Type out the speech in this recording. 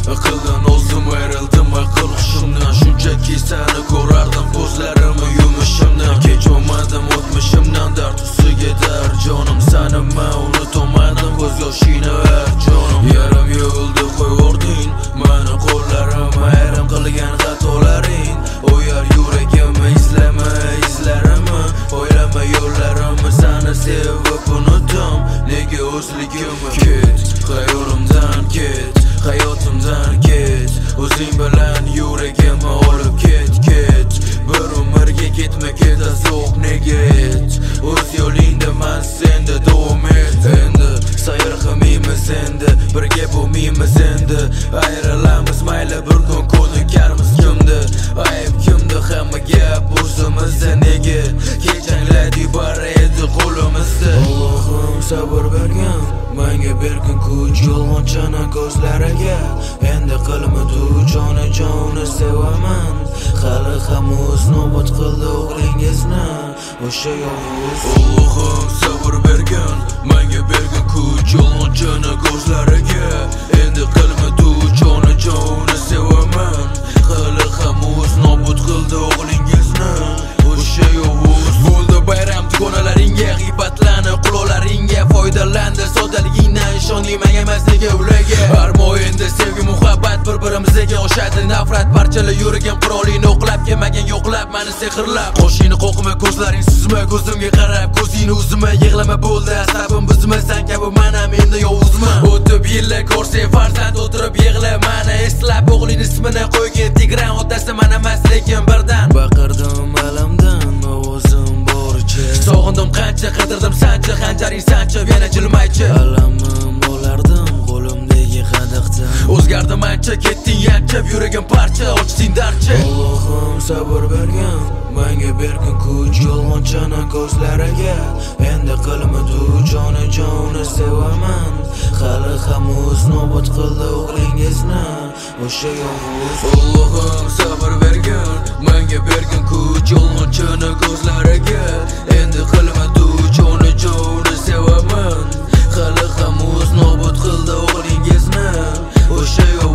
Aqldan o'zim ayrildim aql hushimdan. Shunchaki seni ko'rardim ko'zlarimni yumishimdan. Kecholmadim o'tmishimdan dard ustiga dard jonim. Seni men unutolmadim ko'z yoshingni har jonim. Yarim yo'lda qo'yording meni qo'llarim, ayrim qilgan xatolaring o'yar yuragimni. Izlama izlarimni, o'ylama yo'llarimni, seni sevib unutdim nega o'zligimni. Ket hayolimdan ket, hayotimdan ket, o'zing bilan yuragimni olib ket. Bir umrga ketma keta so'q nega et, o'z yo'lingda men senda davom et. Endi sayr qilmaymiz, endi birga bo'lmaymiz, endi ayrilamiz mayli bir kun ko'nikarmiz. Kimdi ayb kimdi, hamma gap o'zimizda. Nega kechanglar bar edi qo'limizda. Allohim sabr bergin, menga bergin kuch yolg'onchani ko'zlariga. Endi qilmadi joni sevaman, hali hanuz nobod qildi o'g'lingizni o'sha yovuz. Allohim sabr bergin, menga bergin kuch yolg'onchani ko'zlariga. Endi qilmadi joni sevaman, hali hanuz nobod qildi o'g'lingizni o'sha yovuz. Bo'ldi bayram dugonalaringga, g'iybatlanib quloqlaringga foydalandi. Soddaligingdan ishondim menga emas nega ularga. Har mo'yinda sevgi muhabbat bir-birimizga oshadi. Nafrat parchalar yuragim qurolingni o'qlab, kelmagan yo'qlab meni sehrlab. Qo'shingni qo'qma ko'zlaring suzma, ko'zimga qarab ko'zingni uzma. Yig'lama bo'ldi asabim buzma, sen kabi men ham endi yovuzman. O'tib yillar ko'rsang farzand o'tirib yig'la, meni eslab o'g'ling ismini qo'ygin. Tigran otasi men emas lekin birdan baqirdim alamdan ovozim boricha. Sog'indim qancha, qidirdim sancha, xanjaring sancha yana jilmaychi. Alamim olardim qo'limdagi qadaqdan. O'zgardim ancha, ketding yanchab, yuragim parcha, ochding darcha. Allohim sabr bergin, menga bergin kuch yolg'onchani ko'zlariga. Endi qilmadi joni sevaman, hali hanuz nobod qildi o'g'lingizni o'sha yovuz. Allohim sabr bergin, menga bergin kuch yolg'onchani ko'zlariga. Endi qilmadi joni sevaman, hali hanuz nobod qildi o'g'lingizni o'sha yovuz.